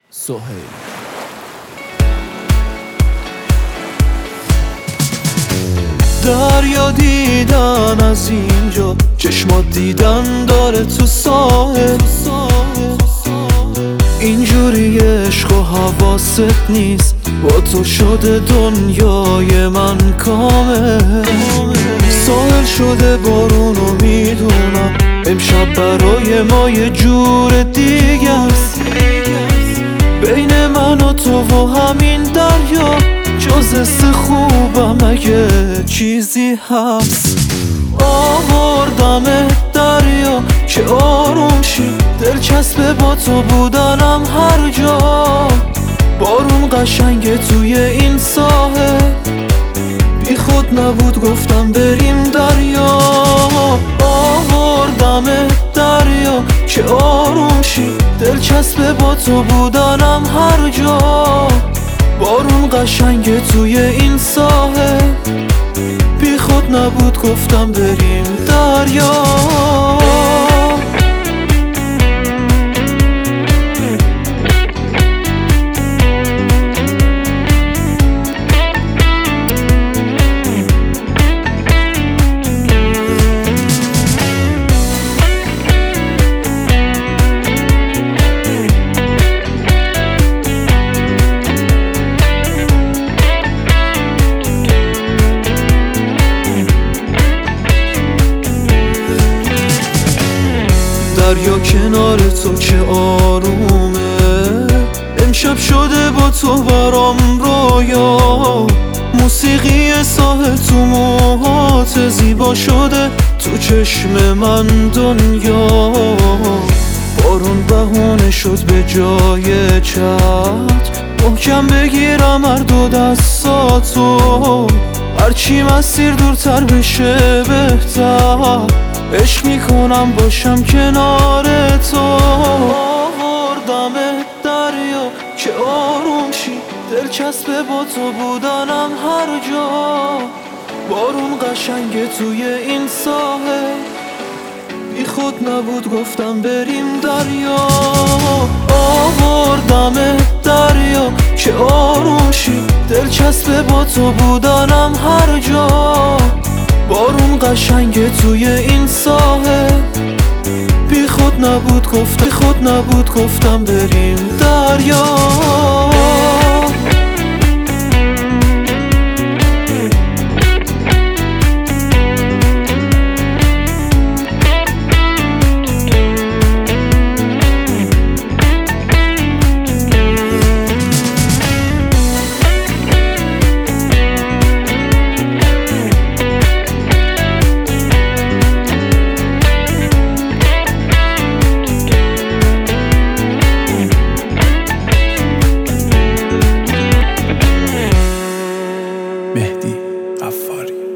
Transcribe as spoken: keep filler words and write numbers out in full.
سهیل. دریا دیدن از اینجا، چشمات دیدن داره تو ساحل. اینجوری عشق و حواست نیست، با تو شده دنیای من کامل. ساحل شده بارون و میدونم امشب برای ما یه جور دیگه است. بین من و تو و همین دریا جز حس خوبم اگه چیزی هست. آوردم دریا که آروم شی، دلچسبه با تو بودنم هر جا. بارون قشنگه توی این ساحل، بی خود نبود گفتم بریم دریا. آوردم دریا که آروم شی، دلچسبه با تو بودنم هر جا. بارون قشنگه توی این ساحل، بی خود نبود گفتم بریم دریا. دریا کنار تو که آرومه، امشب شده با تو برام رویا. موسیقی ساحل تو موهات زیبا شده، تو چشم من دنیا. بارون بهونه شد به جای چتر، محکم بگیرم هر دو دستاتو. هرچی مسیر دورتر بشه بهتر، عشق میکنم باشم کنار تو. آوردم دریا که آروم شی، دلچسبه با تو بودنم هر جا. بارون قشنگه توی این ساحل، بی خود نبود گفتم بریم دریا. آوردم دریا که آروم شی، دلچسبه با تو بودنم هر جا. بارون قشنگه توی این ساحل، بی خود نبود گفت بی خود نبود گفتم بریم دریا. مهدی غفاری.